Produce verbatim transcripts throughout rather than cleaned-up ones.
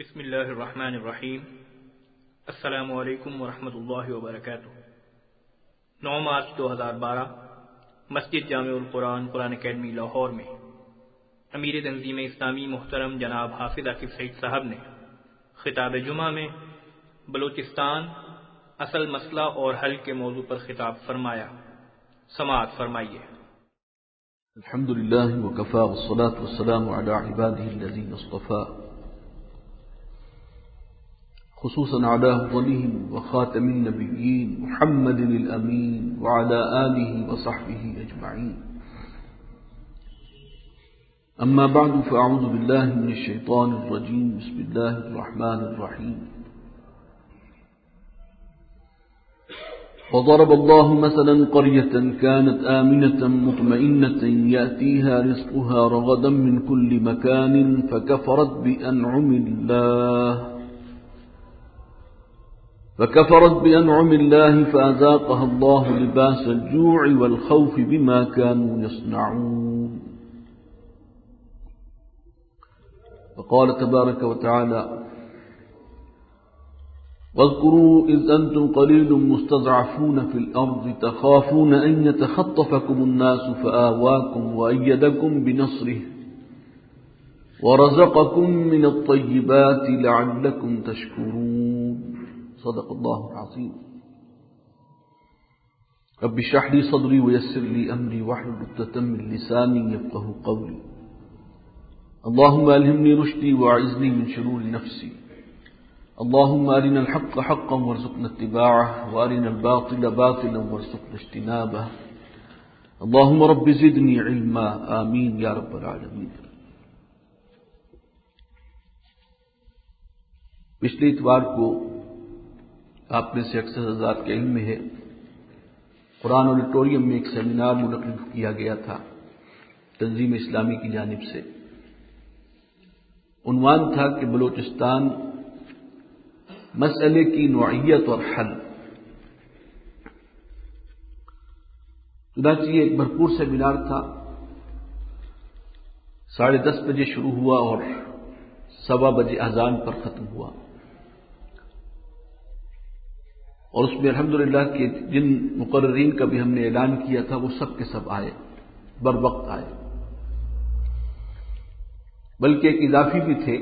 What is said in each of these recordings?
بسم اللہ الرحمن الرحیم۔ السلام علیکم ورحمۃ اللہ وبرکاتہ۔ نو مارچ دو ہزار بارہ مسجد جامع القرآن قرآن اکیڈمی لاہور میں امیر تنظیم اسلامی محترم جناب حافظ عاقب سعید صاحب نے خطاب جمعہ میں بلوچستان اصل مسئلہ اور حل کے موضوع پر خطاب فرمایا۔ سماعت فرمائیے۔ الحمد للہ وکفى والصلاة والسلام على عباده الذين اصطفى، خصوصا على أفضلهم وخاتم النبيين محمد الأمين وعلى آله وصحبه أجمعين. أما بعد فأعوذ بالله من الشيطان الرجيم. بسم الله الرحمن الرحيم. وضرب الله مثلا قرية كانت آمنة مطمئنة يأتيها رزقها رغدا من كل مكان فكفرت بأنعم الله فكفرت بأنعم الله فأذاقها الله لباس الجوع والخوف بما كانوا يصنعون. وقال تبارك وتعالى: واذكروا إذ أنتم قليل مستضعفون في الأرض تخافون أن يتخطفكم الناس فآواكم وأيدكم بنصره ورزقكم من الطيبات لعلكم تشكرون. صدق الله العظيم. رب اشرح لي صدري ويسر لي أمري واحلل عقدة من لساني يفقهوا قولي. اللهم ألهمني رشدي وأعذني من شرور نفسي. اللهم أرنا الحق حقا وارزقنا اتباعه وأرنا الباطل باطلا وارزقنا اجتنابه. اللهم رب زدني علما. آمين يا رب العالمين. پچھلے اتوار کو آپ میں سے اکثر حضرات کے علم میں ہے، قرآن آڈیٹوریم میں ایک سیمینار منعقد کیا گیا تھا تنظیم اسلامی کی جانب سے۔ عنوان تھا کہ بلوچستان مسئلے کی نوعیت اور حل۔ چنانچہ یہ ایک بھرپور سیمینار تھا، ساڑھے دس بجے شروع ہوا اور سوا بجے اذان پر ختم ہوا، اور اس میں الحمدللہ کہ جن مقررین کا بھی ہم نے اعلان کیا تھا وہ سب کے سب آئے، بر وقت آئے، بلکہ ایک اضافی بھی تھے۔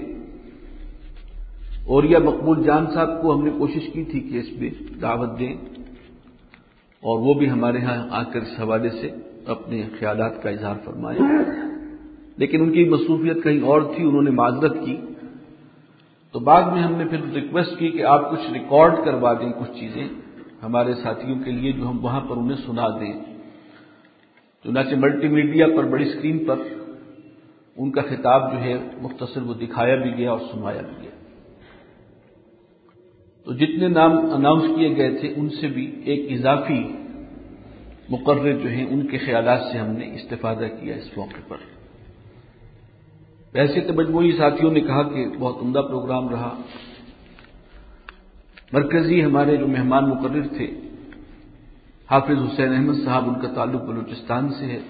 اور یہ مقبول جان صاحب کو ہم نے کوشش کی تھی کہ اس میں دعوت دیں، اور وہ بھی ہمارے ہاں آ کر اس حوالے سے اپنے خیالات کا اظہار فرمائے، لیکن ان کی مصروفیت کہیں اور تھی، انہوں نے معذرت کی۔ تو بعد میں ہم نے پھر ریکویسٹ کی کہ آپ کچھ ریکارڈ کروا دیں کچھ چیزیں ہمارے ساتھیوں کے لیے جو ہم وہاں پر انہیں سنا دیں۔ چنانچہ ملٹی میڈیا پر بڑی اسکرین پر ان کا خطاب جو ہے مختصر وہ دکھایا بھی گیا اور سنوایا بھی گیا۔ تو جتنے نام اناؤنس کیے گئے تھے ان سے بھی ایک اضافی مقرر جو ہیں ان کے خیالات سے ہم نے استفادہ کیا اس موقع پر۔ ویسے تو مجموعی ساتھیوں نے کہا کہ بہت عمدہ پروگرام رہا۔ مرکزی ہمارے جو مہمان مقرر تھے حافظ حسین احمد صاحب، ان کا تعلق بلوچستان سے ہے،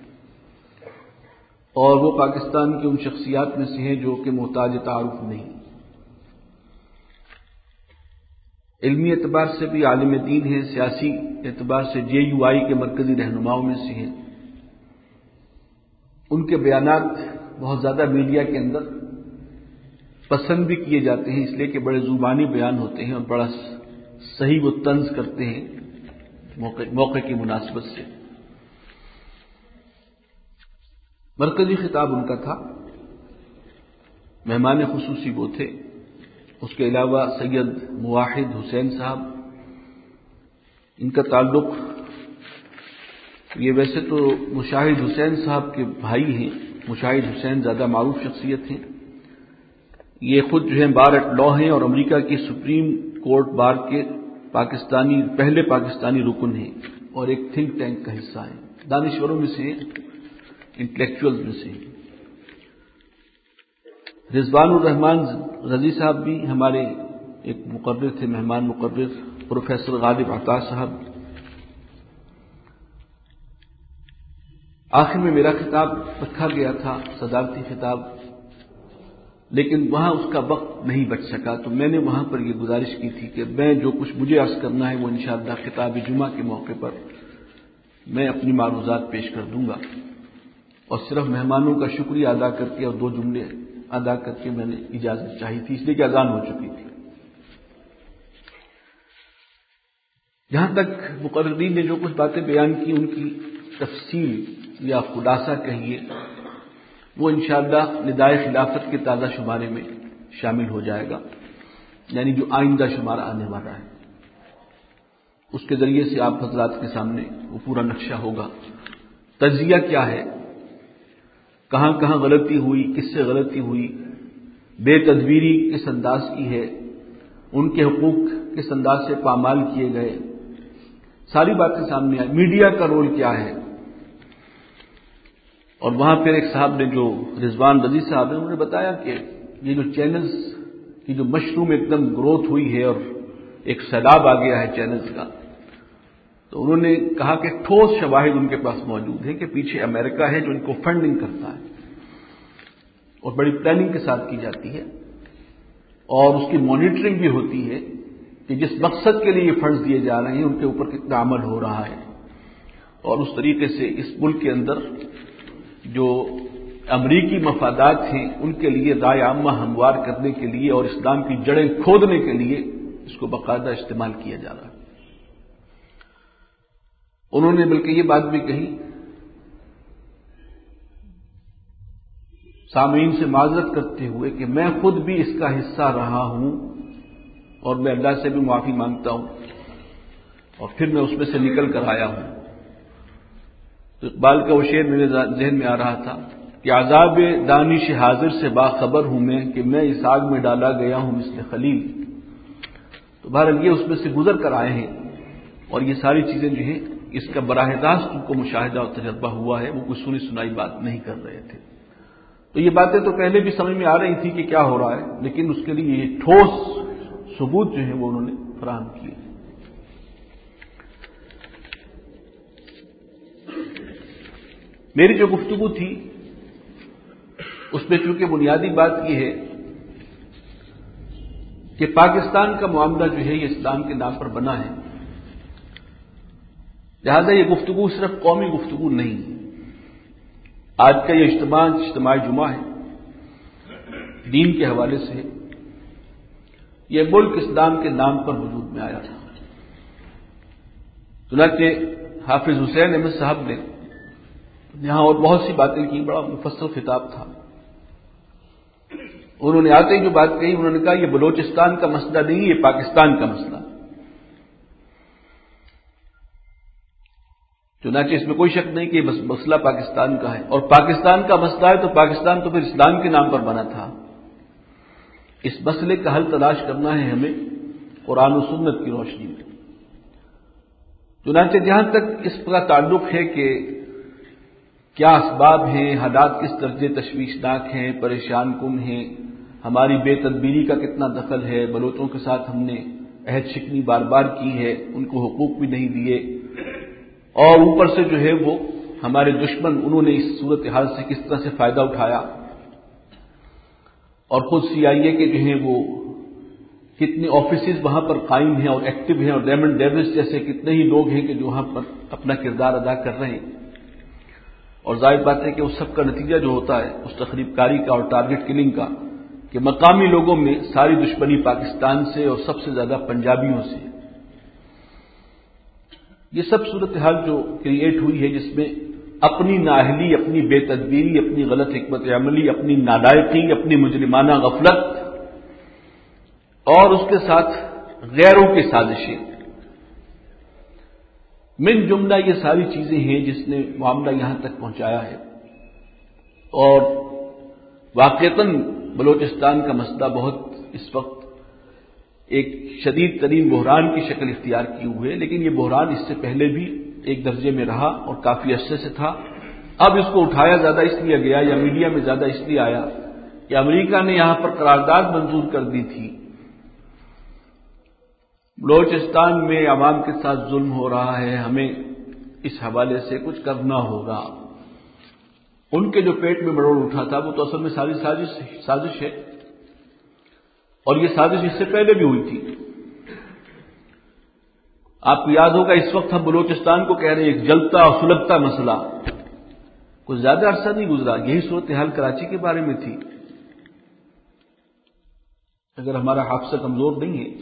اور وہ پاکستان کی ان شخصیات میں سے ہیں جو کہ محتاج تعارف نہیں، علمی اعتبار سے بھی عالم دین ہیں، سیاسی اعتبار سے جے یو آئی کے مرکزی رہنماؤں میں سے ہیں۔ ان کے بیانات بہت زیادہ میڈیا کے اندر پسند بھی کیے جاتے ہیں، اس لیے کہ بڑے زبانی بیان ہوتے ہیں اور بڑا صحیح و طنز کرتے ہیں موقع, موقع کی مناسبت سے۔ مرکزی خطاب ان کا تھا، مہمان خصوصی وہ تھے، اس کے علاوہ سید مواحد حسین صاحب، ان کا تعلق یہ ویسے تو مشاہد حسین صاحب کے بھائی ہیں، مشاہد حسین زیادہ معروف شخصیت ہیں، یہ خود جو ہے بار ایٹ لا ہیں اور امریکہ کی سپریم کورٹ بار کے پاکستانی پہلے پاکستانی رکن ہیں اور ایک تھنک ٹینک کا حصہ ہیں، دانشوروں میں سے ہیں، انٹلیکچوئل میں سے ہیں۔ رضوان الرحمان رضی صاحب بھی ہمارے ایک مقرر تھے، مہمان مقرر، پروفیسر غالب عطا صاحب۔ آخر میں میرا خطاب رکھا گیا تھا، صدارتی خطاب، لیکن وہاں اس کا وقت نہیں بچ سکا، تو میں نے وہاں پر یہ گزارش کی تھی کہ میں جو کچھ مجھے عرض کرنا ہے وہ انشاءاللہ خطاب جمعہ کے موقع پر میں اپنی معروضات پیش کر دوں گا، اور صرف مہمانوں کا شکریہ ادا کر کے اور دو جملے ادا کر کے میں نے اجازت چاہی تھی، اس لیے کہ اذان ہو چکی تھی۔ جہاں تک مقررین نے جو کچھ باتیں بیان کی ان کی تفصیل یا خلاصہ کہیے، وہ انشاءاللہ ندائے خلافت کے تازہ شمارے میں شامل ہو جائے گا، یعنی جو آئندہ شمارہ آنے والا ہے اس کے ذریعے سے آپ حضرات کے سامنے وہ پورا نقشہ ہوگا۔ تجزیہ کیا ہے، کہاں کہاں غلطی ہوئی، کس سے غلطی ہوئی، بے تدبیری کس انداز کی ہے، ان کے حقوق کس انداز سے پامال کیے گئے، ساری باتیں سامنے آئی۔ میڈیا کا رول کیا ہے، اور وہاں پھر ایک صاحب نے جو رضوان رضی صاحب نے انہوں نے بتایا کہ یہ جو چینلز کی جو مشروم ایک دم گروتھ ہوئی ہے اور ایک سیلاب آ گیا ہے چینلز کا، تو انہوں نے کہا کہ ٹھوس شواہد ان کے پاس موجود ہیں کہ پیچھے امریکہ ہے جو ان کو فنڈنگ کرتا ہے اور بڑی پلاننگ کے ساتھ کی جاتی ہے، اور اس کی مانیٹرنگ بھی ہوتی ہے کہ جس مقصد کے لیے یہ فنڈز دیے جا رہے ہیں ان کے اوپر کتنا عمل ہو رہا ہے، اور اس طریقے سے اس ملک کے اندر جو امریکی مفادات ہیں ان کے لیے رائے عامہ ہموار کرنے کے لیے اور اسلام کی جڑیں کھودنے کے لیے اس کو باقاعدہ استعمال کیا جا رہا ہے۔ انہوں نے بلکہ یہ بات بھی کہی، سامعین سے معذرت کرتے ہوئے، کہ میں خود بھی اس کا حصہ رہا ہوں اور میں اللہ سے بھی معافی مانگتا ہوں، اور پھر میں اس میں سے نکل کر آیا ہوں۔ تو اقبال کا وہ شعر میرے ذہن میں آ رہا تھا کہ عذاب دانش حاضر سے باخبر ہوں میں، کہ میں اس آگ میں ڈالا گیا ہوں مثل خلیل۔ تو بہرحال یہ اس میں سے گزر کر آئے ہیں، اور یہ ساری چیزیں جو ہیں اس کا براہ راست ان کو مشاہدہ اور تجربہ ہوا ہے، وہ کوئی سنی سنائی بات نہیں کر رہے تھے۔ تو یہ باتیں تو پہلے بھی سمجھ میں آ رہی تھی کہ کیا ہو رہا ہے، لیکن اس کے لیے یہ ٹھوس ثبوت جو ہیں وہ انہوں نے فراہم کیے۔ میری جو گفتگو تھی اس میں چونکہ بنیادی بات یہ ہے کہ پاکستان کا معاملہ جو ہے یہ اسلام کے نام پر بنا ہے، لہذا یہ گفتگو صرف قومی گفتگو نہیں، آج کا یہ اجتماع اجتماع جمعہ ہے، دین کے حوالے سے یہ ملک اسلام کے نام پر وجود میں آیا تھا۔ چنانچہ حافظ حسین احمد صاحب نے یہاں اور بہت سی باتیں کی، بڑا مفصل خطاب تھا۔ انہوں نے آتے ہی جو بات کہی، انہوں نے کہا یہ بلوچستان کا مسئلہ نہیں، یہ پاکستان کا مسئلہ۔ چنانچہ اس میں کوئی شک نہیں کہ یہ مسئلہ پاکستان کا ہے، اور پاکستان کا مسئلہ ہے تو پاکستان تو پھر اسلام کے نام پر بنا تھا۔ اس مسئلے کا حل تلاش کرنا ہے ہمیں قرآن و سنت کی روشنی میں۔ چنانچہ جہاں تک اس کا تعلق ہے کہ کیا اسباب ہیں، حالات کس درجے تشویشناک ہیں، پریشان کن ہیں، ہماری بے تدبیری کا کتنا دخل ہے، بلوچوں کے ساتھ ہم نے عہد شکنی بار بار کی ہے، ان کو حقوق بھی نہیں دیے، اور اوپر سے جو ہے وہ ہمارے دشمن انہوں نے اس صورتحال سے کس طرح سے فائدہ اٹھایا، اور خود سی آئی اے کے جو ہیں وہ کتنے آفیسز وہاں پر قائم ہیں اور ایکٹیو ہیں، اور ڈیمنڈ ڈیوس جیسے کتنے ہی لوگ ہیں کہ جو وہاں پر اپنا کردار ادا کر رہے ہیں، اور ظاہر بات ہے کہ اس سب کا نتیجہ جو ہوتا ہے اس تخریب کاری کا اور ٹارگٹ کلنگ کا، کہ مقامی لوگوں میں ساری دشمنی پاکستان سے اور سب سے زیادہ پنجابیوں سے، یہ سب صورتحال جو کریٹ ہوئی ہے جس میں اپنی نااہلی، اپنی بے تدبیری، اپنی غلط حکمت عملی، اپنی نالائقی، اپنی مجرمانہ غفلت، اور اس کے ساتھ غیروں کی سازشیں، من جملہ یہ ساری چیزیں ہیں جس نے معاملہ یہاں تک پہنچایا ہے، اور واقعتاً بلوچستان کا مسئلہ بہت اس وقت ایک شدید ترین بحران کی شکل اختیار کی ہوئے ہے، لیکن یہ بحران اس سے پہلے بھی ایک درجے میں رہا اور کافی عرصے سے تھا۔ اب اس کو اٹھایا زیادہ اس لیے گیا یا میڈیا میں زیادہ اس لیے آیا کہ امریکہ نے یہاں پر قرارداد منظور کر دی تھی، بلوچستان میں عوام کے ساتھ ظلم ہو رہا ہے، ہمیں اس حوالے سے کچھ کرنا ہوگا۔ ان کے جو پیٹ میں مروڑ اٹھا تھا وہ تو اصل میں ساری سازش سازش ہے اور یہ سازش اس سے پہلے بھی ہوئی تھی. آپ کو یاد ہوگا اس وقت ہم بلوچستان کو کہہ رہے ہیں ایک جلتا اور سلگتا مسئلہ. کچھ زیادہ عرصہ نہیں گزرا یہی صورتحال کراچی کے بارے میں تھی. اگر ہمارا حافظہ کمزور نہیں ہے،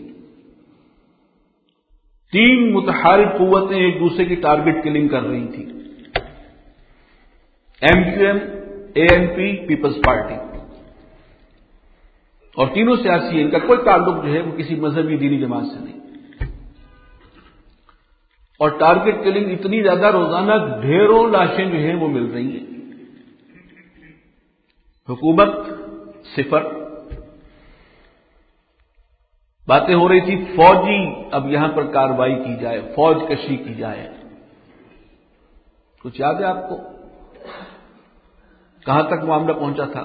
تین متحارب قوتیں ایک دوسرے کی ٹارگٹ کلنگ کر رہی تھی، M Q M, A N P, Peoples Party. اور تینوں سیاسی ہیں، ان کا کوئی تعلق جو ہے وہ کسی مذہبی دینی جماعت سے نہیں. اور ٹارگٹ کلنگ اتنی زیادہ، روزانہ ڈھیروں لاشیں جو ہیں وہ مل رہی ہیں. حکومت صفر. باتیں ہو رہی تھی فوجی اب یہاں پر کارروائی کی جائے، فوج کشی کی جائے. کچھ یاد ہے آپ کو کہاں تک معاملہ پہنچا تھا؟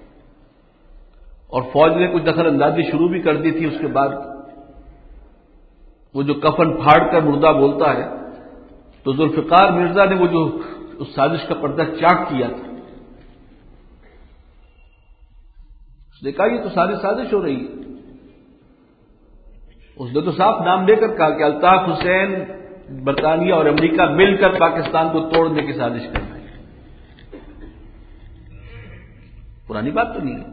اور فوج نے کچھ دخل اندازی شروع بھی کر دی تھی. اس کے بعد وہ جو کفن پھاڑ کر مردہ بولتا ہے، تو ذوالفقار مرزا نے وہ جو اس سازش کا پردہ چاک کیا تھا، اس نے کہا یہ تو ساری سازش ہو رہی ہے. اس نے تو صاف نام لے کر کہا کہ الطاف حسین، برطانیہ اور امریکہ مل کر پاکستان کو توڑنے کی سازش کر رہے ہیں. پرانی بات تو نہیں ہے.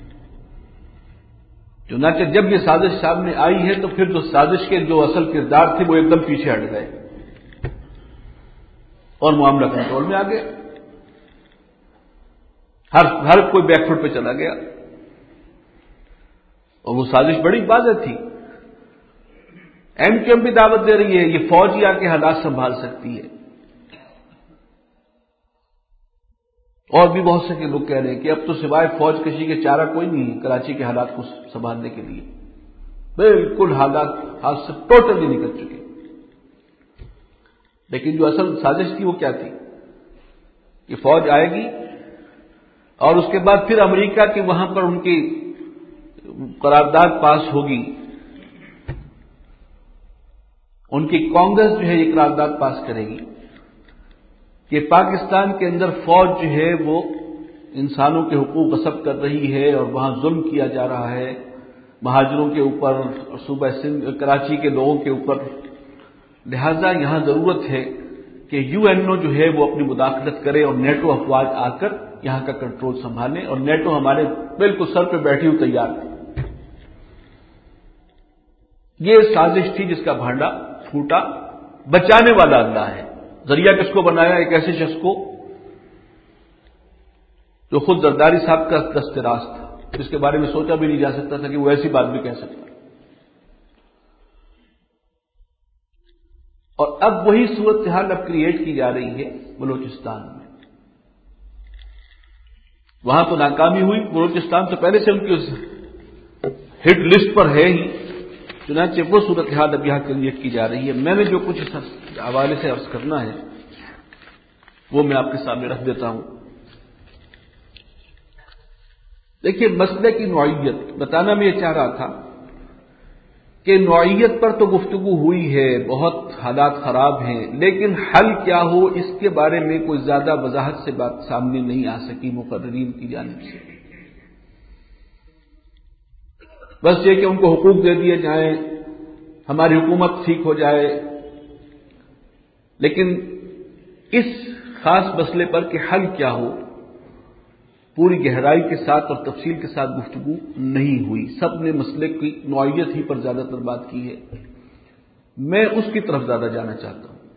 چنانچہ جب یہ سازش سامنے آئی ہے تو پھر جو سازش کے جو اصل کردار تھے وہ ایک دم پیچھے ہٹ گئے اور معاملہ کنٹرول میں آ گیا. ہر ہر کوئی بیک فٹ پہ چلا گیا. اور وہ سازش بڑی واضح تھی. ایم کیو ایم بھی دعوت دے رہی ہے یہ فوج ہی آ کے حالات سنبھال سکتی ہے. اور بھی بہت سے لوگ کہہ رہے ہیں کہ اب تو سوائے فوج کشی کے چارہ کوئی نہیں ہے کراچی کے حالات کو سنبھالنے کے لیے. بالکل حالات ہاتھ سے ٹوٹلی نکل چکے. لیکن جو اصل سازش تھی وہ کیا تھی کہ فوج آئے گی اور اس کے بعد پھر امریکہ کی وہاں پر ان کی قرارداد پاس ہوگی. ان کی کانگریس جو ہے یہ قرارداد پاس کرے گی کہ پاکستان کے اندر فوج جو ہے وہ انسانوں کے حقوق غصب کر رہی ہے اور وہاں ظلم کیا جا رہا ہے مہاجروں کے اوپر، صوبہ سندھ کراچی کے لوگوں کے اوپر. لہذا یہاں ضرورت ہے کہ یو این او جو ہے وہ اپنی مداخلت کرے اور نیٹو افواج آ کر یہاں کا کنٹرول سنبھالے. اور نیٹو ہمارے بالکل سر پہ بیٹھی ہوئی تیار تھی. یہ سازش تھی جس کا بھانڈا پھوٹا. بچانے والا اللہ ہے. ذریعہ کس کو بنایا؟ ایک ایسے شخص کو جو خود زرداری صاحب کا دست راست تھا، جس کے بارے میں سوچا بھی نہیں جا سکتا تھا کہ وہ ایسی بات بھی کہہ سکتا. اور اب وہی صورتحال اب کریٹ کی جا رہی ہے بلوچستان میں. وہاں تو ناکامی ہوئی. بلوچستان تو پہلے سے ان کی ہٹ لسٹ پر ہے ہی. چنانچہ وہ صورتحال اب یہاں کریٹ کی جا رہی ہے. میں نے جو کچھ اس حوالے سے عرض کرنا ہے وہ میں آپ کے سامنے رکھ دیتا ہوں. دیکھیے مسئلے کی نوعیت بتانا میں یہ چاہ رہا تھا کہ نوعیت پر تو گفتگو ہوئی ہے، بہت حالات خراب ہیں، لیکن حل کیا ہو اس کے بارے میں کوئی زیادہ وضاحت سے بات سامنے نہیں آ سکی مقررین کی جانب سے. بس یہ کہ ان کو حقوق دے دیے جائیں، ہماری حکومت ٹھیک ہو جائے. لیکن اس خاص مسئلے پر کہ حل کیا ہو پوری گہرائی کے ساتھ اور تفصیل کے ساتھ گفتگو نہیں ہوئی. سب نے مسئلے کی نوعیت ہی پر زیادہ تر بات کی ہے. میں اس کی طرف زیادہ جانا چاہتا ہوں.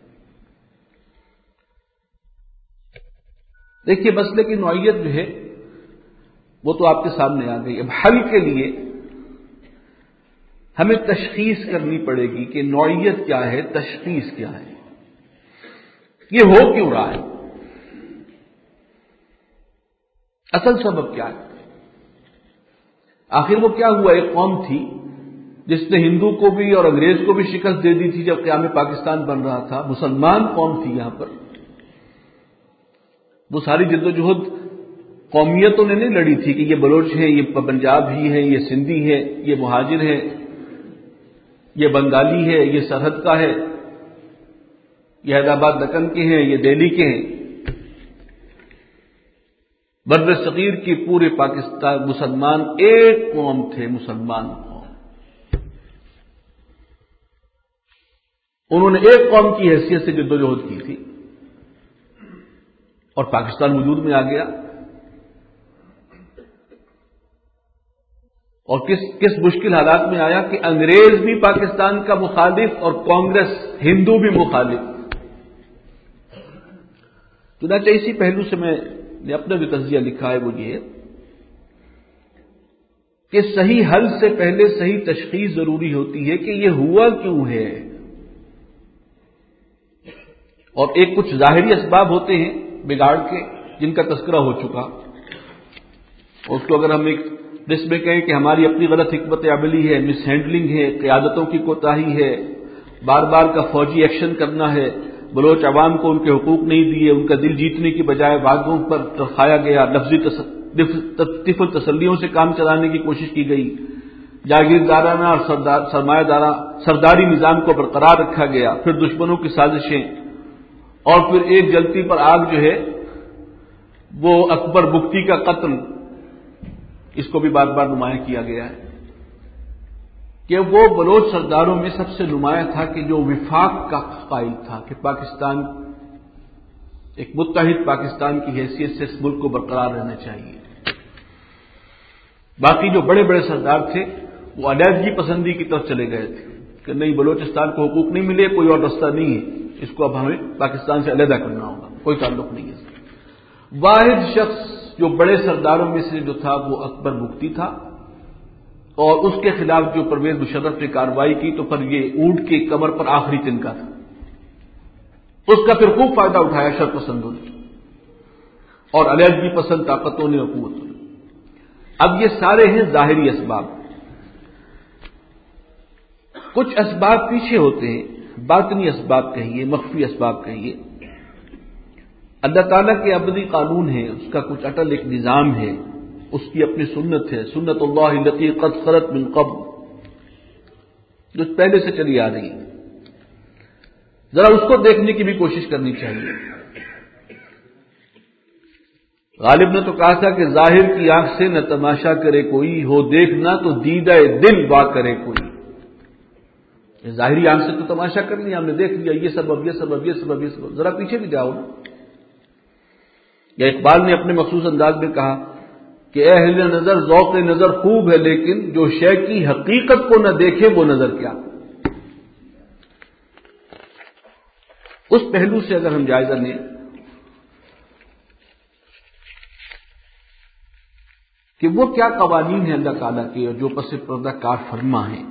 دیکھیے مسئلے کی نوعیت جو ہے وہ تو آپ کے سامنے آ گئی. اب حل کے لیے ہمیں تشخیص کرنی پڑے گی کہ نوعیت کیا ہے، تشخیص کیا ہے، یہ ہو کیوں رہا ہے، اصل سبب کیا ہے. آخر وہ کیا ہوا؟ ایک قوم تھی جس نے ہندو کو بھی اور انگریز کو بھی شکست دے دی تھی جب قیام پاکستان بن رہا تھا. مسلمان قوم تھی یہاں پر. وہ ساری جدوجہد قومیتوں نے نہیں لڑی تھی کہ یہ بلوچ ہے، یہ پنجاب ہی ہے، یہ سندھی ہے، یہ مہاجر ہے، یہ بنگالی ہے، یہ سرحد کا ہے، یہ حیدرآباد دکن کے ہیں، یہ دہلی کے ہیں. بر صغیر کی پورے پاکستان مسلمان ایک قوم تھے، مسلمان قوم. انہوں نے ایک قوم کی حیثیت سے جدوجہد کی تھی اور پاکستان وجود میں آ گیا. اور کس کس مشکل حالات میں آیا کہ انگریز بھی پاکستان کا مخالف اور کانگریس ہندو بھی مخالف. چنانچہ اسی پہلو سے میں نے اپنا جو تجزیہ لکھا ہے وہ یہ کہ صحیح حل سے پہلے صحیح تشخیص ضروری ہوتی ہے کہ یہ ہوا کیوں ہے. اور ایک کچھ ظاہری اسباب ہوتے ہیں بگاڑ کے جن کا تذکرہ ہو چکا. اس کو اگر ہم ایک لسٹ میں کہیں کہ ہماری اپنی غلط حکمت عملی ہے، مس ہینڈلنگ ہے، قیادتوں کی کوتاہی ہے، بار بار کا فوجی ایکشن کرنا ہے، بلوچ عوام کو ان کے حقوق نہیں دیے، ان کا دل جیتنے کی بجائے وعدوں پر رکھایا گیا، لفظی طفل تسلیوں سے کام چلانے کی کوشش کی گئی، جاگیردارانہ اور سرمایہ دارہ سرداری نظام کو برقرار رکھا گیا، پھر دشمنوں کی سازشیں، اور پھر ایک جلتی پر آگ جو ہے وہ اکبر بگٹی کا قتل، اس کو بھی بار بار نمایاں کیا گیا ہے کہ وہ بلوچ سرداروں میں سب سے نمایاں تھا کہ جو وفاق کا قائل تھا کہ پاکستان ایک متحد پاکستان کی حیثیت سے اس ملک کو برقرار رہنا چاہیے. باقی جو بڑے بڑے سردار تھے وہ علیحدگی پسندی کی طرف چلے گئے تھے کہ نہیں، بلوچستان کو حقوق نہیں ملے، کوئی اور رستہ نہیں ہے، اس کو اب ہمیں پاکستان سے علیحدہ کرنا ہوگا، کوئی تعلق نہیں ہے. واحد شخص جو بڑے سرداروں میں سے جو تھا وہ اکبر بگٹی تھا، اور اس کے خلاف جو پرویز مشرف نے کارروائی کی تو پھر یہ اونٹ کی کمر پر آخری تنکا تھا. اس کا پھر خوب فائدہ اٹھایا شر پسندوں نے اور علیحدگی پسند طاقتوں نے اور قوتوں نے. اب یہ سارے ہیں ظاہری اسباب. کچھ اسباب پیچھے ہوتے ہیں، باطنی اسباب کہیے، مخفی اسباب کہیے. اللہ تعالیٰ کے ابدی قانون ہے، اس کا کچھ اٹل ایک نظام ہے، اس کی اپنی سنت ہے، سنت اللہ التی قد خلت من قبل، جو پہلے سے چلی آ رہی ہے. ذرا اس کو دیکھنے کی بھی کوشش کرنی چاہیے. غالب نے تو کہا تھا کہ ظاہر کی آنکھ سے نہ تماشا کرے کوئی، ہو دیکھنا تو دیدہ دل وا کرے کوئی. ظاہری آنکھ سے تو تماشا کر لیا ہم نے، دیکھ لیا یہ سبب یہ سبب یہ سبب یہ سبب، ذرا پیچھے بھی جاؤ. یا اقبال نے اپنے مخصوص انداز میں کہا کہ اے اہل نظر ذوق نظر خوب ہے، لیکن جو شے کی حقیقت کو نہ دیکھے وہ نظر کیا. اس پہلو سے اگر ہم جائزہ لیں کہ وہ کیا قوانین ہیں اللہ تعالیٰ کے اور جو پس پردہ کار فرما ہیں،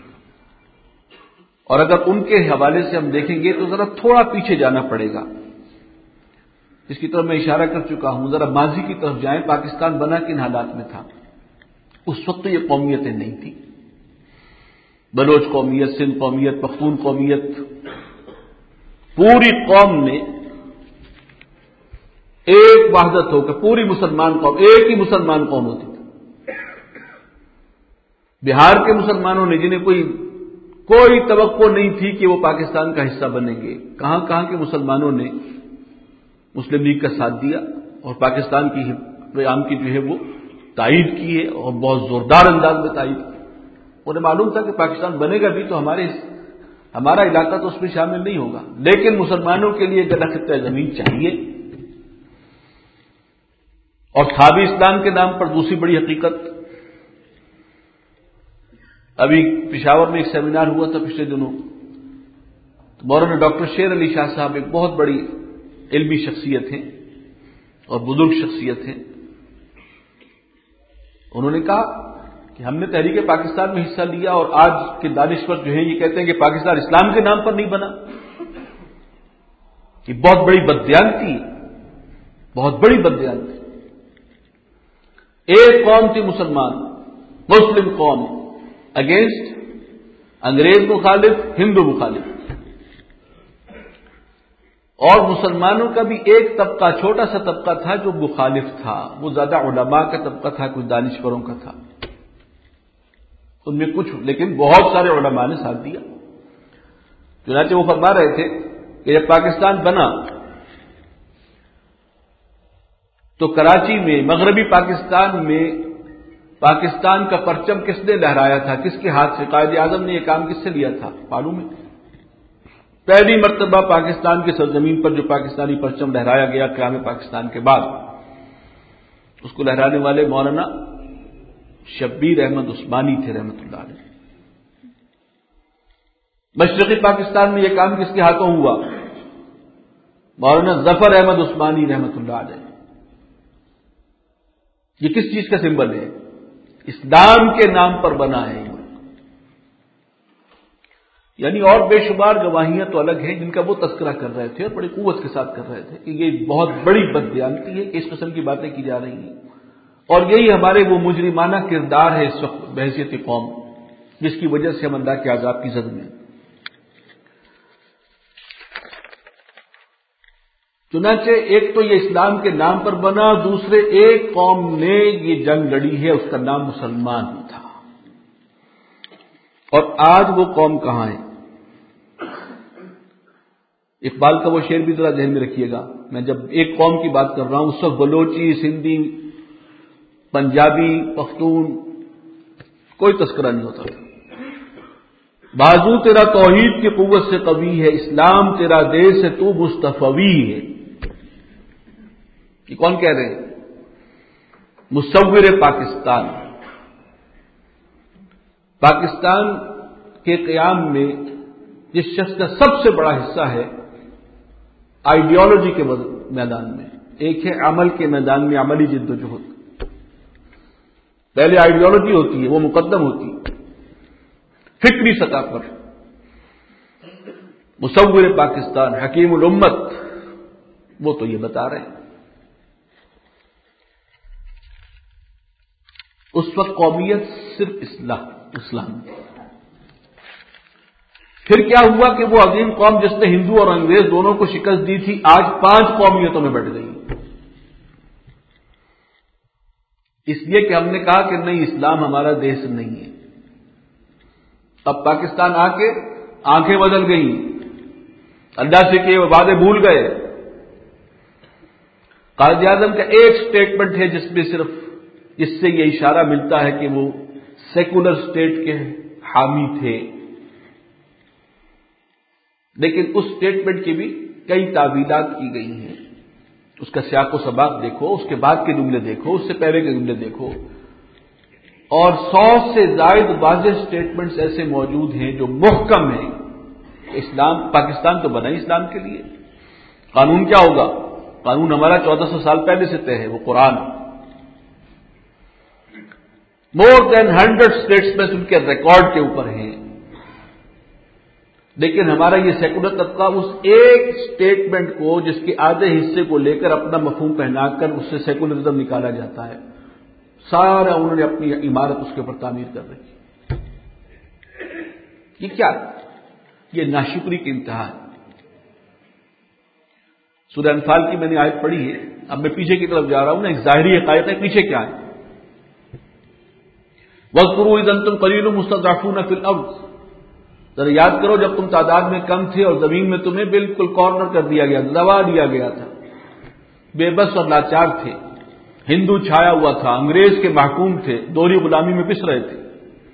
اور اگر ان کے حوالے سے ہم دیکھیں گے تو ذرا تھوڑا پیچھے جانا پڑے گا. اس کی طرف میں اشارہ کر چکا ہوں. ذرا ماضی کی طرف جائیں. پاکستان بنا کن حالات میں تھا؟ اس وقت تو یہ قومیتیں نہیں تھیں. بلوچ قومیت، سندھ قومیت، پختون قومیت، پوری قوم نے ایک وحدت ہو کہ پوری مسلمان قوم ایک ہی مسلمان قوم ہوتی تھی. بہار کے مسلمانوں نے جنہیں کوئی کوئی توقع نہیں تھی کہ وہ پاکستان کا حصہ بنیں گے، کہاں کہاں کے مسلمانوں نے مسلم لیگ کا ساتھ دیا اور پاکستان کی قیام کی جو ہے وہ تائید کی ہے، اور بہت زوردار انداز میں تائید کی. انہیں معلوم تھا کہ پاکستان بنے گا بھی تو ہمارے ہمارا علاقہ تو اس میں شامل نہیں ہوگا، لیکن مسلمانوں کے لیے گدا خطہ زمین چاہیے. اور تھا بھی اسلام کے نام پر دوسری بڑی حقیقت. ابھی پشاور میں ایک سیمینار ہوا تھا پچھلے دنوں، مولانا ڈاکٹر شیر علی شاہ صاحب ایک بہت بڑی علمی شخصیت ہیں اور بزرگ شخصیت ہیں. انہوں نے کہا کہ ہم نے تحریک پاکستان میں حصہ لیا اور آج کے دانشور جو ہیں یہ کہتے ہیں کہ پاکستان اسلام کے نام پر نہیں بنا. یہ بہت بڑی بددیانتی ہے، بہت بڑی بددیانتی. ایک قوم تھی مسلمان، مسلم قوم، اگینسٹ انگریز مخالف، ہندو مخالف. اور مسلمانوں کا بھی ایک طبقہ، چھوٹا سا طبقہ تھا جو مخالف تھا. وہ زیادہ علماء کا طبقہ تھا، کچھ دانشوروں کا تھا. ان میں کچھ، لیکن بہت سارے علماء نے ساتھ دیا. چنانچہ وہ فرما رہے تھے کہ جب پاکستان بنا تو کراچی میں مغربی پاکستان میں پاکستان کا پرچم کس نے لہرایا تھا؟ کس کے ہاتھ سے؟ قائد اعظم نے یہ کام کس سے لیا تھا؟ معلوم ہے؟ پہلی مرتبہ پاکستان کی سرزمین پر جو پاکستانی پرچم لہرایا گیا قیام پاکستان کے بعد، اس کو لہرانے والے مولانا شبیر احمد عثمانی تھے رحمۃ اللہ علیہ۔ مشرقی پاکستان میں یہ کام کس کے ہاتھوں ہوا؟ مولانا ظفر احمد عثمانی رحمۃ اللہ علیہ۔ یہ کس چیز کا سمبل ہے؟ اسلام کے نام پر بنا ہے یہ ملک۔ یعنی اور بے شمار گواہیاں تو الگ ہیں جن کا وہ تذکرہ کر رہے تھے اور بڑی قوت کے ساتھ کر رہے تھے کہ یہ بہت بڑی بددیانتی ہے کہ اس قسم کی باتیں کی جا رہی ہیں، اور یہی ہمارے وہ مجرمانہ کردار ہے اس وقت بحیثیت قوم، جس کی وجہ سے ہم اللہ کے عذاب کی زد میں۔ چنانچہ ایک تو یہ اسلام کے نام پر بنا، دوسرے ایک قوم نے یہ جنگ لڑی ہے، اس کا نام مسلمان ہی تھا، اور آج وہ قوم کہاں ہے؟ اقبال کا وہ شعر بھی ذرا ذہن میں رکھیے گا، میں جب ایک قوم کی بات کر رہا ہوں اس وقت بلوچی، سندھی، پنجابی، پختون کوئی تذکرہ نہیں ہوتا۔ بازو تیرا توحید کی قوت سے قوی ہے، اسلام تیرا دیر سے تو مستفوی ہے۔ یہ کون کہہ رہے ہیں؟ مصور پاکستان۔ پاکستان کے قیام میں جس شخص کا سب سے بڑا حصہ ہے آئیڈیالوجی کے میدان میں، ایک ہے عمل کے میدان میں عملی جد و جہد۔ پہلے آئیڈیالوجی ہوتی ہے، وہ مقدم ہوتی ہے فکری سطح پر۔ مصور پاکستان، حکیم الامت، وہ تو یہ بتا رہے ہیں۔ اس وقت قومیت صرف اصلاح اسلام۔ پھر کیا ہوا کہ وہ عظیم قوم جس نے ہندو اور انگریز دونوں کو شکست دی تھی، آج پانچ قومیتوں میں بٹ گئی۔ اس لیے کہ ہم نے کہا کہ نہیں، اسلام ہمارا دیش نہیں ہے۔ اب پاکستان آ کے آنکھیں بدل گئی، اللہ سے کہ وہ وعدے بھول گئے۔ قائد اعظم کا ایک سٹیٹمنٹ ہے جس میں صرف اس سے یہ اشارہ ملتا ہے کہ وہ سیکولر سٹیٹ کے حامی تھے، لیکن اس سٹیٹمنٹ کی بھی کئی تعویلات کی گئی ہیں۔ اس کا سیاق و سباق دیکھو، اس کے بعد کے جملے دیکھو، اس سے پہلے کے جملے دیکھو، اور سو سے زائد واضح سٹیٹمنٹس ایسے موجود ہیں جو محکم ہیں۔ اسلام پاکستان تو بنا ہی اسلام کے لیے۔ قانون کیا ہوگا؟ قانون ہمارا چودہ سو سال پہلے سے طے ہے، وہ قرآن۔ مور دین ہنڈریڈ اسٹیٹس میں ان کے ریکارڈ کے اوپر ہیں، لیکن ہمارا یہ سیکولر طبقہ اس ایک سٹیٹمنٹ کو، جس کے آدھے حصے کو لے کر اپنا مفہوم پہنا کر اس سے سیکولرزم نکالا جاتا ہے، سارا انہوں نے اپنی عمارت اس کے اوپر تعمیر کر رکھی۔ یہ کیا؟ یہ ناشکری کی انتہا ہے۔ سورہ انفال کی میں نے آیت پڑھی ہے، اب میں پیچھے کی طرف جا رہا ہوں نا، ایک ظاہری حقائق ہے، پیچھے کیا ہے؟ وَاذْكُرُوا إِذْ أَنْتُمْ قَلِيلٌ مُسْتَضْعَفُونَ فِي الْأَرْضِ، ذرا یاد کرو جب تم تعداد میں کم تھے اور زمین میں تمہیں بالکل کارنر کر دیا گیا، دبا دیا گیا تھا، بے بس اور لاچار تھے، ہندو چھایا ہوا تھا، انگریز کے محکوم تھے، دوہری غلامی میں پس رہے تھے۔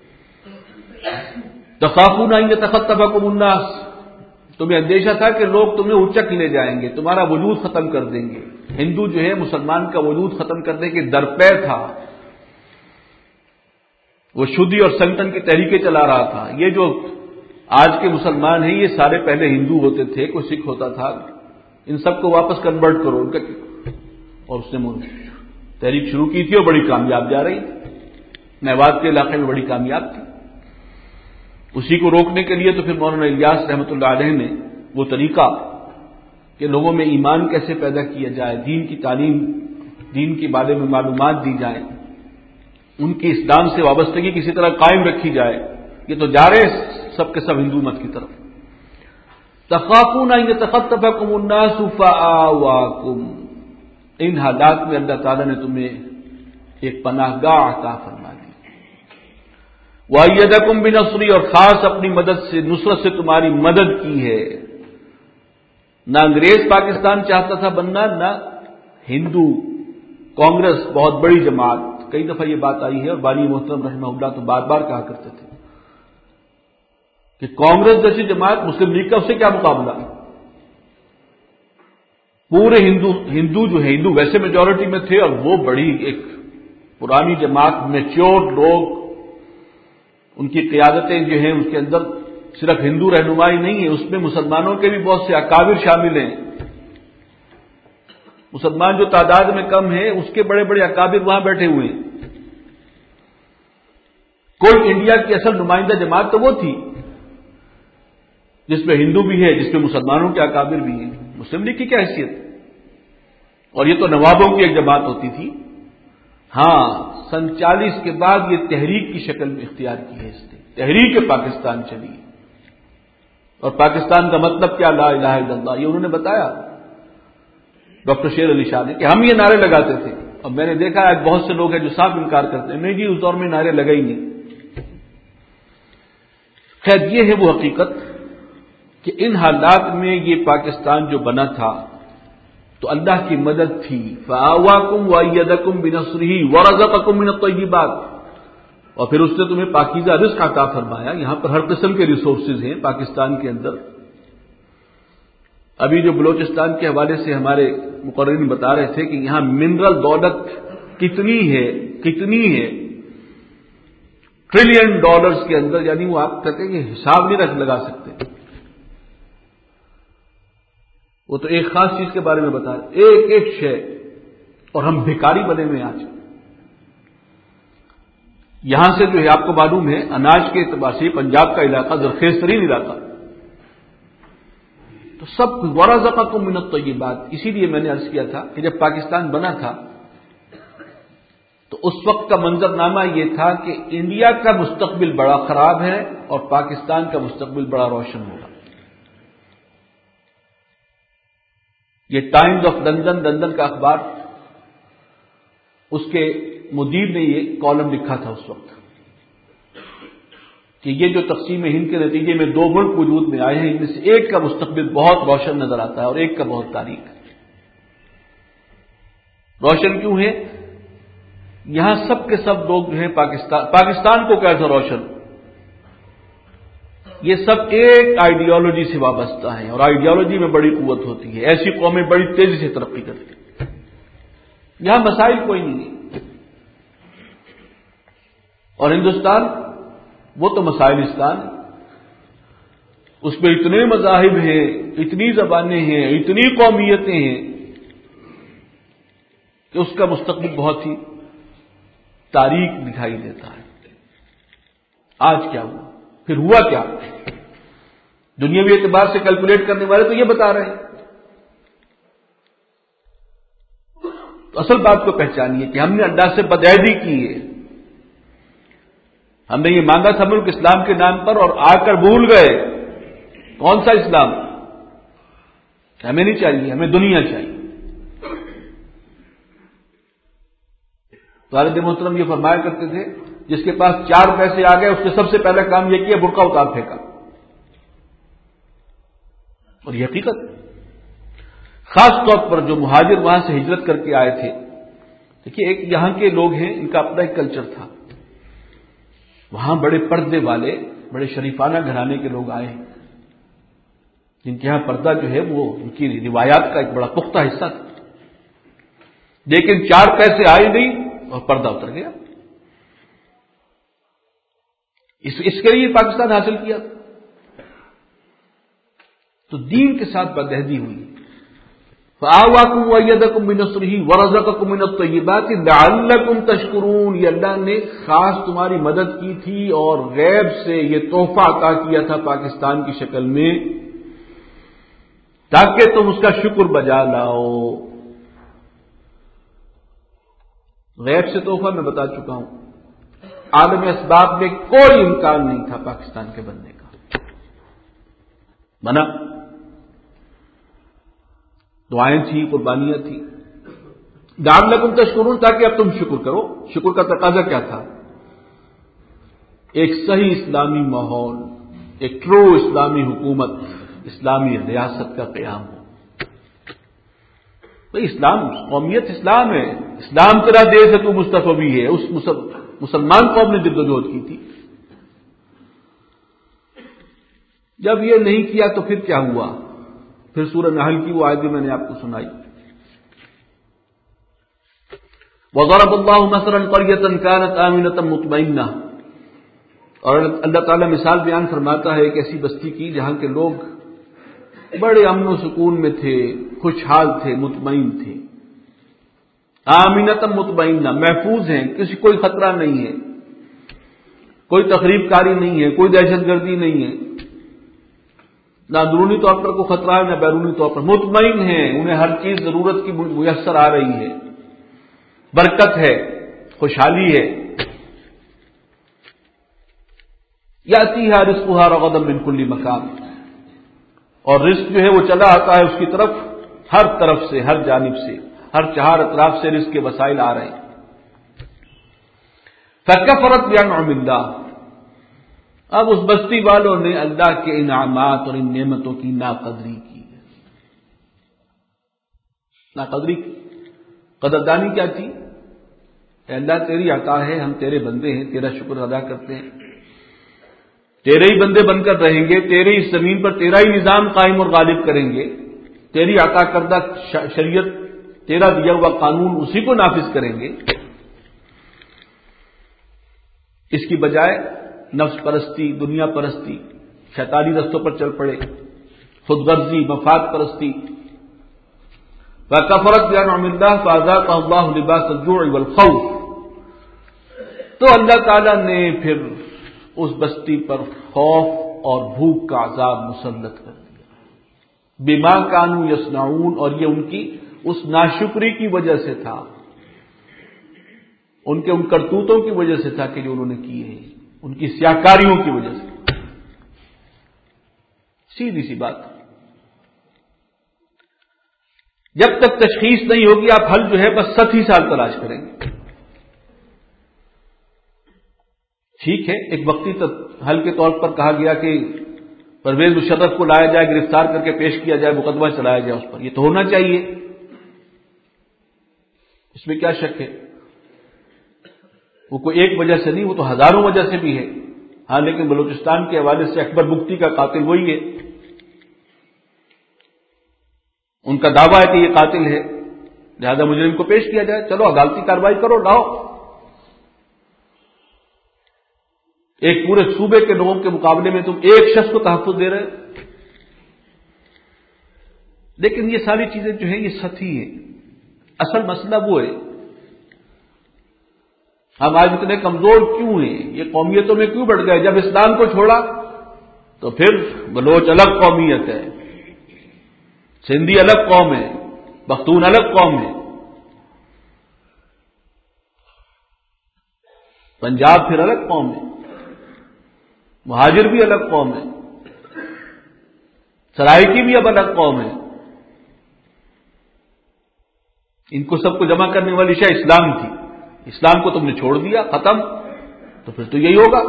تخافون ان یتخطفکم الناس، تمہیں اندیشہ تھا کہ لوگ تمہیں اچک لے جائیں گے، تمہارا وجود ختم کر دیں گے۔ ہندو جو ہے مسلمان کا وجود ختم کرنے کے درپے تھا، وہ شدی اور سنگتن کی تحریکیں چلا رہا تھا۔ یہ جو آج کے مسلمان ہیں یہ سارے پہلے ہندو ہوتے تھے، کوئی سکھ ہوتا تھا، ان سب کو واپس کنورٹ کرو ان کا، اور اس نے تحریک شروع کی تھی اور بڑی کامیاب جا رہی تھی، میوات کے علاقے میں بڑی کامیاب تھی۔ اسی کو روکنے کے لیے تو پھر مولانا الیاس رحمۃ اللہ علیہ نے وہ طریقہ کہ لوگوں میں ایمان کیسے پیدا کیا جائے، دین کی تعلیم، دین کے بارے میں معلومات دی جائیں، ان کی اسلام سے وابستگی کسی طرح قائم رکھی جائے، یہ تو جا رہے سب کے سب ہندو مت کی طرف۔ تخافون ان یتخطفکم الناس فآواکم، ان حالات میں اللہ تعالیٰ نے تمہیں ایک پناہ گاہ عطا فرما دی۔ وَأَيَّدَكُم بِنَصْرِهِ، اور خاص اپنی مدد سے، نصرت سے تمہاری مدد کی ہے۔ نہ انگریز پاکستان چاہتا تھا بننا، نہ ہندو کانگریس بہت بڑی جماعت، کئی دفعہ یہ بات آئی ہے اور بانی محترم رحمہ اللہ تو بار بار کہا کرتے تھے کہ کانگریس جیسی جماعت مسلم لیگ کا اس سے کیا مقابلہ؟ پورے ہندو ہندو جو ہے ہندو ویسے میجورٹی میں تھے اور وہ بڑی ایک پرانی جماعت، میچور لوگ، ان کی قیادتیں جو ہیں اس کے اندر صرف ہندو رہنمائی نہیں ہے، اس میں مسلمانوں کے بھی بہت سے اکابر شامل ہیں۔ مسلمان جو تعداد میں کم ہے اس کے بڑے بڑے اکابر وہاں بیٹھے ہوئے ہیں۔ کوئی انڈیا کی اصل نمائندہ جماعت تو وہ تھی جس میں ہندو بھی ہے، جس میں مسلمانوں کے اکابر بھی ہیں۔ مسلم لیگ کی کیا حیثیت؟ اور یہ تو نوابوں کی ایک جماعت ہوتی تھی۔ ہاں، سن چالیس کے بعد یہ تحریک کی شکل میں اختیار کی ہے اس نے، تحریک پاکستان چلی، اور پاکستان کا مطلب کیا؟ لا الہ الا اللہ۔ یہ انہوں نے بتایا ڈاکٹر شیر علی شاہ نے کہ ہم یہ نعرے لگاتے تھے، اور میں نے دیکھا ہے بہت سے لوگ ہیں جو صاف انکار کرتے ہیں، نہیں جی اس دور میں نعرے لگے ہی نہیں۔ خیر، یہ ہے وہ حقیقت کہ ان حالات میں یہ پاکستان جو بنا تھا تو اللہ کی مدد تھی، فآواکم وأیدکم بنصرہ ورزقکم من الطیبات، اور پھر اس نے تمہیں پاکیزہ رزق عطا فرمایا۔ یہاں پر ہر قسم کے ریسورسز ہیں پاکستان کے اندر۔ ابھی جو بلوچستان کے حوالے سے ہمارے مقررین بتا رہے تھے کہ یہاں منرل دولت کتنی ہے کتنی ہے ٹریلین ڈالرز کے اندر، یعنی وہ آپ کہتے ہیں کہ حساب نہیں رکھ لگا سکتے۔ وہ تو ایک خاص چیز کے بارے میں بتا رہے، ایک ایک شے، اور ہم بھکاری بنے ہوئے آج۔ یہاں سے جو ہے آپ کو معلوم ہے اناج کے اعتبار سے پنجاب کا علاقہ زرخیز ترین علاقہ، تو سب ورزقکم من الطیبات۔ اسی لیے میں نے عرض کیا تھا کہ جب پاکستان بنا تھا تو اس وقت کا منظرنامہ یہ تھا کہ انڈیا کا مستقبل بڑا خراب ہے اور پاکستان کا مستقبل بڑا روشن ہوگا۔ یہ ٹائمز آف لندن لندن کا اخبار، اس کے مدیر نے یہ کالم لکھا تھا اس وقت کہ یہ جو تقسیم ہند کے نتیجے میں دو ملک وجود میں آئے ہیں، ان میں سے ایک کا مستقبل بہت روشن نظر آتا ہے اور ایک کا بہت تاریک ہے۔ روشن کیوں ہے؟ یہاں سب کے سب لوگ جو ہیں پاکستان پاکستان کو کیسا روشن، یہ سب ایک آئیڈیالوجی سے وابستہ ہیں، اور آئیڈیالوجی میں بڑی قوت ہوتی ہے، ایسی قومیں بڑی تیزی سے ترقی کرتی ہیں۔ یہاں مسائل کوئی نہیں ہے، اور ہندوستان وہ تو مسائلستان، اس میں اتنے مذاہب ہیں، اتنی زبانیں ہیں، اتنی قومیتیں ہیں کہ اس کا مستقبل بہت ہی تاریک دکھائی دیتا ہے۔ آج کیا ہوا؟ پھر ہوا کیا؟ دنیاوی اعتبار سے کیلکولیٹ کرنے والے تو یہ بتا رہے ہیں۔ تو اصل بات کو پہچانیے کہ ہم نے اللہ سے بدعہدی کی ہے، ہم نے یہ مانگا تھا ملک اسلام کے نام پر اور آ کر بھول گئے۔ کون سا اسلام؟ ہمیں نہیں چاہیے، ہمیں دنیا چاہیے۔ والد محترم یہ فرمایا کرتے تھے جس کے پاس چار پیسے آ گئے اس نے سب سے پہلا کام یہ کیا، برقع اتار پھینکا، اور یہ حقیقت خاص طور پر جو مہاجر وہاں سے ہجرت کر کے آئے تھے، دیکھیے ایک یہاں کے لوگ ہیں، ان کا اپنا ایک کلچر تھا، وہاں بڑے پردے والے بڑے شریفانہ گھرانے کے لوگ آئے ہیں جن کے یہاں پردہ جو ہے وہ ان کی روایات کا ایک بڑا پختہ حصہ تھا، لیکن چار پیسے آئے نہیں اور پردہ اتر گیا۔ اس اس کے لیے پاکستان حاصل کیا، تو دین کے ساتھ بدعہدی ہوئی۔ فآواکم وأیدکم بنصرہ ورزقکم من الطیبات لعلکم تشکرون، یہ اللہ نے خاص تمہاری مدد کی تھی اور غیب سے یہ تحفہ عطا کیا تھا پاکستان کی شکل میں تاکہ تم اس کا شکر بجا لاؤ۔ غیب سے تحفہ میں بتا چکا ہوں، عالم اسباب میں کوئی امکان نہیں تھا پاکستان کے بننے کا، بنا، دعائیں تھیں، قربانیاں تھیں۔ لعلکم تشکرون، تاکہ اب تم شکر کرو۔ شکر کا تقاضا کیا تھا؟ ایک صحیح اسلامی ماحول، ایک ٹرو اسلامی حکومت، اسلامی ریاست کا قیام ہو۔ بھئی اسلام، قومیت اسلام ہے، اسلام تیرا دیش ہے، تو مصطفی ہے. اس مسلمان قوم نے جد و جہد کی تھی. جب یہ نہیں کیا تو پھر کیا ہوا؟ پھر سورہ نحل کی وہ آیت بھی میں نے آپ کو سنائی. وَضَرَبَ اللَّهُ مَثَلًا قَرْيَةً كَانَتْ آمِنَةً مُطْمَئِنَّةً، اور اللہ تعالیٰ مثال بیان فرماتا ہے ایک ایسی بستی کی جہاں کے لوگ بڑے امن و سکون میں تھے، خوشحال تھے، مطمئن تھے. آمنۃ مطمئنہ، محفوظ ہیں، کسی کوئی خطرہ نہیں ہے، کوئی تخریب کاری نہیں ہے، کوئی دہشت گردی نہیں ہے، نہ اندرونی طور پر کوئی خطرہ ہے نہ بیرونی طور پر. مطمئن ہیں، انہیں ہر چیز ضرورت کی میسر آ رہی ہے، برکت ہے، خوشحالی ہے. یاتیھا رزقھا رغدا من کل مکان، اور رزق جو ہے وہ چلا آتا ہے اس کی طرف ہر طرف سے، ہر جانب سے، ہر چہار اطراف سے رزق کے وسائل آ رہے ہیں. فکفرت بانعم اللہ، اب اس بستی والوں نے اللہ کے انعامات اور ان نعمتوں کی ناقدری کی. ناقدری کی قدردانی کیا تھی؟ اے اللہ تیری عطا ہے، ہم تیرے بندے ہیں، تیرا شکر ادا کرتے ہیں، تیرے ہی بندے بن کر رہیں گے، تیرے اس زمین پر تیرا ہی نظام قائم اور غالب کریں گے، تیری عطا کردہ شریعت، تیرا دیا ہوا قانون، اسی کو نافذ کریں گے. اس کی بجائے نفس پرستی، دنیا پرستی، شیطانی رستوں پر چل پڑے، خود غرضی، مفاد پرستی. فَكَفَرَتْ بِأَنْعُمِ اللَّهِ فَأَذَاقَهَا اللَّهُ لِبَاسَ الْجُوعِ وَالْخَوْفِ، تو اللہ تعالیٰ نے پھر اس بستی پر خوف اور بھوک کا عذاب مسلط کر دیا. بما كانوا يصنعون، اور یہ ان کی اس ناشکری کی وجہ سے تھا، ان کے ان کرتوتوں کی وجہ سے تھا کہ جو انہوں نے کیے ہیں، ان کی سیاکاریوں کی وجہ سے. سیدھی سی بات. جب تک تشخیص نہیں ہوگی آپ حل جو ہے بس ست ہی سال تلاش کریں گے. ٹھیک ہے، ایک وقتی حل کے طور پر کہا گیا کہ پرویز مشرف کو لایا جائے، گرفتار کر کے پیش کیا جائے، مقدمہ چلایا جائے اس پر، یہ تو ہونا چاہیے، اس میں کیا شک ہے؟ وہ کوئی ایک وجہ سے نہیں، وہ تو ہزاروں وجہ سے بھی ہے. ہاں لیکن بلوچستان کے حوالے سے اکبر بگٹی کا قاتل وہی ہے، ان کا دعویٰ ہے کہ یہ قاتل ہے، لہذا مجرم کو پیش کیا جائے. چلو عدالتی کارروائی کرو، لاؤ. ایک پورے صوبے کے لوگوں کے مقابلے میں تم ایک شخص کو تحفظ دے رہے. لیکن یہ ساری چیزیں جو ہیں یہ سطحی ہیں. اصل مسئلہ وہ ہے ہم آج اتنے کمزور کیوں ہیں، یہ قومیتوں میں کیوں بڑھ گئے؟ جب اسلام کو چھوڑا تو پھر بلوچ الگ قومیت ہے، سندھی الگ قوم ہے، پختون الگ قوم ہے، پنجاب پھر الگ قوم ہے، مہاجر بھی الگ قوم ہے، سرائکی بھی اب الگ قوم ہے. ان کو سب کو جمع کرنے والی شے اسلام تھی. اسلام کو تم نے چھوڑ دیا، ختم، تو پھر تو یہی ہوگا.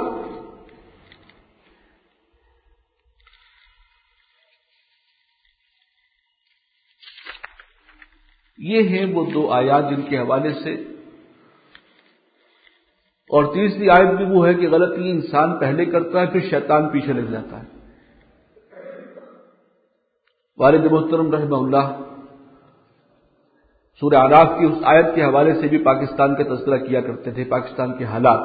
یہ ہیں وہ دو آیات جن کے حوالے سے، اور تیسری آیت بھی وہ ہے کہ غلطی انسان پہلے کرتا ہے پھر شیطان پیچھے لگ جاتا ہے. والد محترم رحمہ اللہ سورہ اعراف کی اس آیت کے حوالے سے بھی پاکستان کا تذکرہ کیا کرتے تھے، پاکستان کے حالات.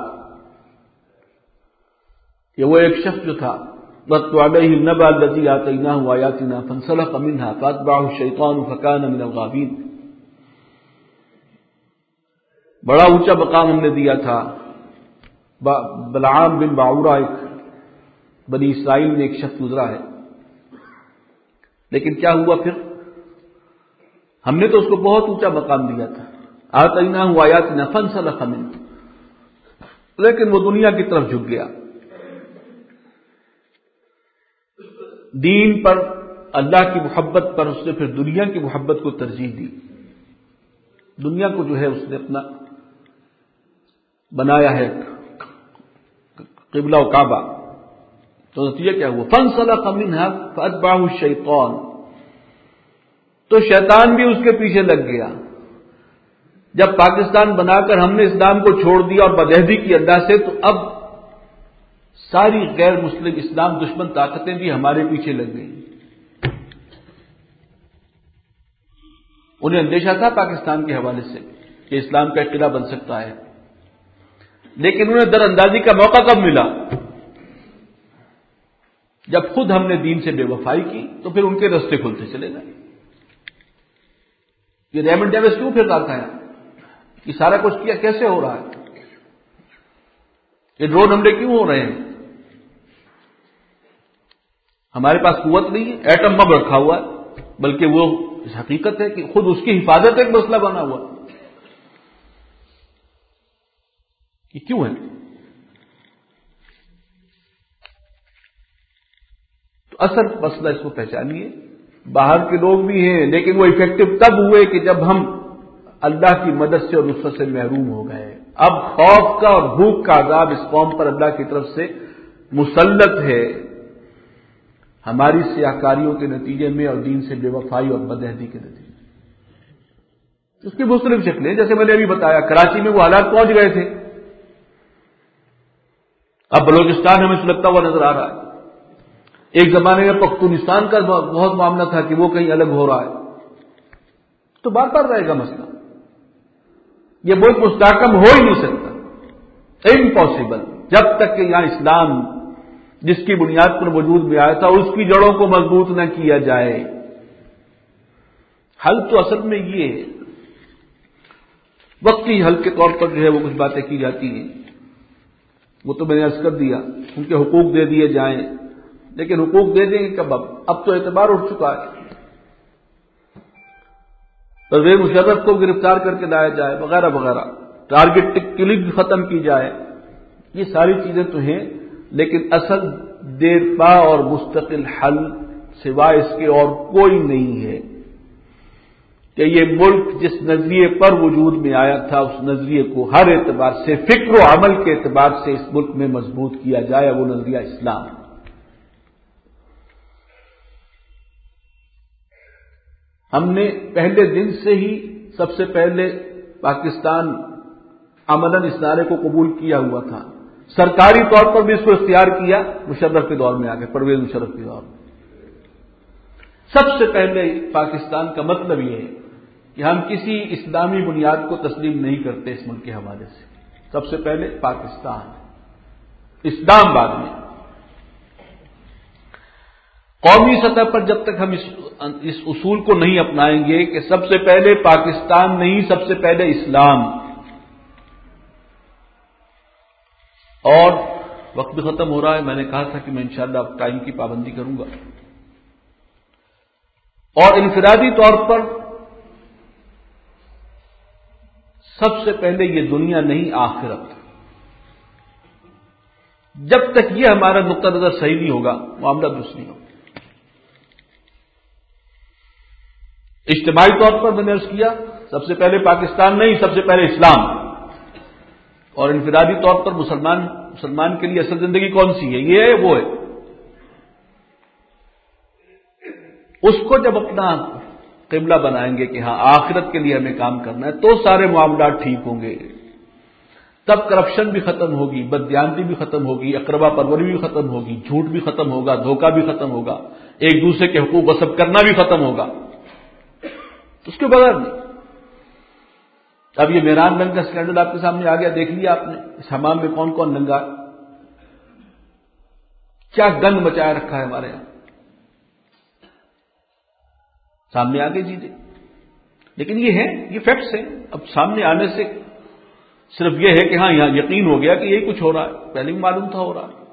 یہ وہ ایک شخص جو تھا وَاتْلُ عَلَيْهِمْ نَبَأَ الَّذِي آتَيْنَاهُ آيَاتِنَا فَانسَلَخَ مِنْهَا فَأَتْبَعَهُ الشَّيْطَانُ فَكَانَ مِنَ الْغَاوِينَ. بڑا اونچا مقام ہم نے دیا تھا. بلعام بن باعورہ ایک بنی اسرائیل میں ایک شخص گزرا ہے، لیکن کیا ہوا پھر؟ ہم نے تو اس کو بہت اونچا مقام دیا تھا، آتیناہ آیاتنا فانسلخ منها، لیکن وہ دنیا کی طرف جھک گیا. دین پر، اللہ کی محبت پر اس نے پھر دنیا کی محبت کو ترجیح دی. دنیا کو جو ہے اس نے اپنا بنایا ہے قبلہ و کعبہ. تو نتیجہ کیا ہوا؟ فانسلخ منها فاتبعه الشیطان، تو شیطان بھی اس کے پیچھے لگ گیا. جب پاکستان بنا کر ہم نے اسلام کو چھوڑ دیا اور بدعہدی کی ادا سے، تو اب ساری غیر مسلم اسلام دشمن طاقتیں بھی ہمارے پیچھے لگ گئی۔ انہیں اندیشہ تھا پاکستان کے حوالے سے کہ اسلام کا ایک قلعہ بن سکتا ہے، لیکن انہیں در اندازی کا موقع کب ملا؟ جب خود ہم نے دین سے بے وفائی کی تو پھر ان کے راستے کھلتے چلے گئے۔ یہ ریمنڈ ڈیوس کیوں پھر رہا تھا؟ یہ سارا کچھ کیا کیسے ہو رہا ہے؟ یہ ڈرون حملے کیوں ہو رہے ہیں؟ ہمارے پاس قوت نہیں ہے، ایٹم بم رکھا ہوا ہے، بلکہ وہ حقیقت ہے کہ خود اس کی حفاظت ایک مسئلہ بنا ہوا۔ یہ کیوں ہے؟ تو اصل مسئلہ اس کو پہچانیے، باہر کے لوگ بھی ہیں لیکن وہ افیکٹو تب ہوئے کہ جب ہم اللہ کی مدد سے اور نصرت سے محروم ہو گئے۔ اب خوف کا اور بھوک کا عذاب اس قوم پر اللہ کی طرف سے مسلط ہے، ہماری سیاہکاریوں کے نتیجے میں اور دین سے بے وفائی اور بدعہدی کے نتیجے میں۔ اس کی مختلف شکلیں، جیسے میں نے ابھی بتایا کراچی میں وہ حالات پہنچ گئے تھے، اب بلوچستان ہمیں سلگتا ہوا نظر آ رہا ہے۔ ایک زمانے میں پختونستان کا بہت معاملہ تھا کہ وہ کہیں الگ ہو رہا ہے، تو بار بار رہے گا مسئلہ۔ یہ ملک مستحکم ہو ہی نہیں سکتا، امپاسبل، جب تک کہ یہاں اسلام جس کی بنیاد پر وجود میں آیا تھا اس کی جڑوں کو مضبوط نہ کیا جائے۔ حل تو اصل میں یہ ہے، وقتی حل کے طور پر جو ہے وہ کچھ باتیں کی جاتی ہیں، وہ تو میں نے عرض کر دیا، ان کے حقوق دے دیے جائیں، لیکن حقوق دے دیں گے کب؟ اب اب تو اعتبار اٹھ چکا ہے، پرویز مشرف کو گرفتار کر کے لایا جائے وغیرہ وغیرہ، ٹارگٹ کلنگ ختم کی جائے، یہ ساری چیزیں تو ہیں، لیکن اصل دیر پا اور مستقل حل سوائے اس کے اور کوئی نہیں ہے کہ یہ ملک جس نظریے پر وجود میں آیا تھا اس نظریے کو ہر اعتبار سے، فکر و عمل کے اعتبار سے اس ملک میں مضبوط کیا جائے، وہ نظریہ اسلام۔ ہم نے پہلے دن سے ہی سب سے پہلے پاکستان عملاً اس نعرے کو قبول کیا ہوا تھا، سرکاری طور پر بھی اس کو اختیار کیا مشرف کے دور میں آگے، پرویز مشرف کے دور میں۔ سب سے پہلے پاکستان کا مطلب یہ ہے کہ ہم کسی اسلامی بنیاد کو تسلیم نہیں کرتے اس ملک کے حوالے سے، سب سے پہلے پاکستان، اسلام بعد میں۔ قومی سطح پر جب تک ہم اس اس اصول کو نہیں اپنائیں گے کہ سب سے پہلے پاکستان نہیں، سب سے پہلے اسلام، اور وقت بھی ختم ہو رہا ہے، میں نے کہا تھا کہ میں انشاءاللہ اب ٹائم کی پابندی کروں گا، اور انفرادی طور پر سب سے پہلے یہ دنیا نہیں آخرت۔ جب تک یہ ہمارا نقطہ نظر صحیح نہیں ہوگا معاملہ درست نہیں ہوگا۔ اجتماعی طور پر میں نے عرض کیا سب سے پہلے پاکستان نہیں، سب سے پہلے اسلام، اور انفرادی طور پر مسلمان مسلمان کے لیے اصل زندگی کون سی ہے؟ یہ ہے، وہ ہے۔ اس کو جب اپنا قبلہ بنائیں گے کہ ہاں آخرت کے لیے ہمیں کام کرنا ہے، تو سارے معاملات ٹھیک ہوں گے، تب کرپشن بھی ختم ہوگی، بددیانتی بھی ختم ہوگی، اقربا پروری بھی ختم ہوگی، جھوٹ بھی ختم ہوگا، دھوکہ بھی ختم ہوگا، ایک دوسرے کے حقوق غصب کرنا بھی ختم ہوگا، اس کے بغیر نہیں۔ اب یہ میران رنگ کا اسکینڈل آپ کے سامنے آ گیا، دیکھ لیا آپ نے اس حمام میں کون کون ننگا، کیا گند مچایا رکھا ہے ہمارے یہاں، سامنے آ گئی چیزیں، لیکن یہ ہے، یہ فیکٹس ہیں۔ اب سامنے آنے سے صرف یہ ہے کہ ہاں یہاں یقین ہو گیا کہ یہی کچھ ہو رہا ہے، پہلے بھی معلوم تھا ہو رہا ہے،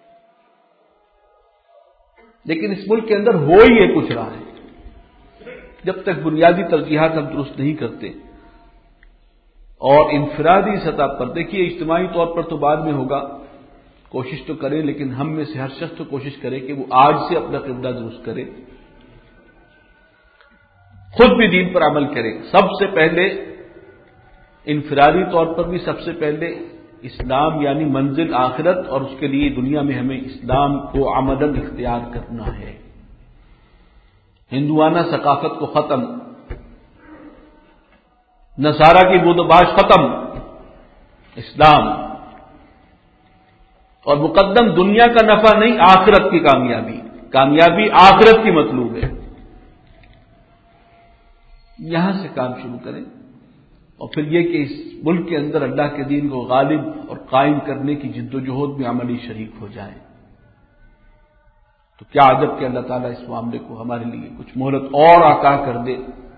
لیکن اس ملک کے اندر ہو ہی یہ کچھ رہا ہے۔ جب تک بنیادی ترجیحات ہم درست نہیں کرتے، اور انفرادی سطح پر دیکھیے، اجتماعی طور پر تو بعد میں ہوگا، کوشش تو کریں، لیکن ہم میں سے ہر شخص تو کوشش کرے کہ وہ آج سے اپنا قبلہ درست کرے، خود بھی دین پر عمل کرے۔ سب سے پہلے انفرادی طور پر بھی سب سے پہلے اسلام، یعنی منزل آخرت، اور اس کے لیے دنیا میں ہمیں اسلام کو عملاً اختیار کرنا ہے، ہندوانہ ثقافت کو ختم، نصارہ کی بود و باش ختم، اسلام، اور مقدم دنیا کا نفع نہیں، آخرت کی کامیابی، کامیابی آخرت کی مطلوب ہے۔ یہاں سے کام شروع کریں، اور پھر یہ کہ اس ملک کے اندر اللہ کے دین کو غالب اور قائم کرنے کی جد و جہد میں عملی شریک ہو جائیں، تو کیا عجب کہ اللہ تعالیٰ اس معاملے کو ہمارے لیے کچھ مہلت اور عطا کر دے۔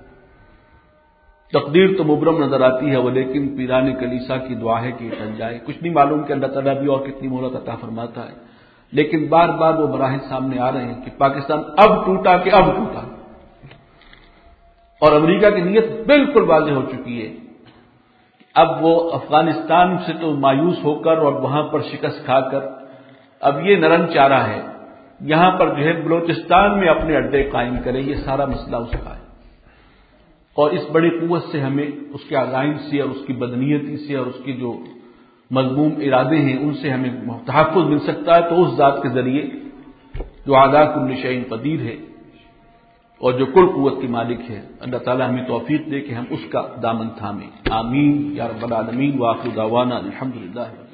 تقدیر تو مبرم نظر آتی ہے، وہ لیکن پیران کلیسا کی دعا ہے کہ یہ ٹل جائے۔ کچھ نہیں معلوم کہ اللہ تعالیٰ بھی اور کتنی مہلت عطا فرماتا ہے، لیکن بار بار وہ مراحل سامنے آ رہے ہیں کہ پاکستان اب ٹوٹا کہ اب ٹوٹا، اور امریکہ کی نیت بالکل واضح ہو چکی ہے۔ اب وہ افغانستان سے تو مایوس ہو کر اور وہاں پر شکست کھا کر اب یہ نرم چارہ ہے، یہاں پر جو ہے بلوچستان میں اپنے اڈے قائم کرے، یہ سارا مسئلہ اس کا ہے۔ اور اس بڑی قوت سے ہمیں اس کے عزائم سے اور اس کی بدنیتی سے اور اس کے جو مذموم ارادے ہیں ان سے ہمیں تحفظ مل سکتا ہے، تو اس ذات کے ذریعے جو علی کل شیء قدیر ہے اور جو کل قوت کی مالک ہے، اللہ تعالی ہمیں توفیق دے کہ ہم اس کا دامن تھامیں۔ آمین یا رب العالمین، وآخر دعوانا الحمدللہ۔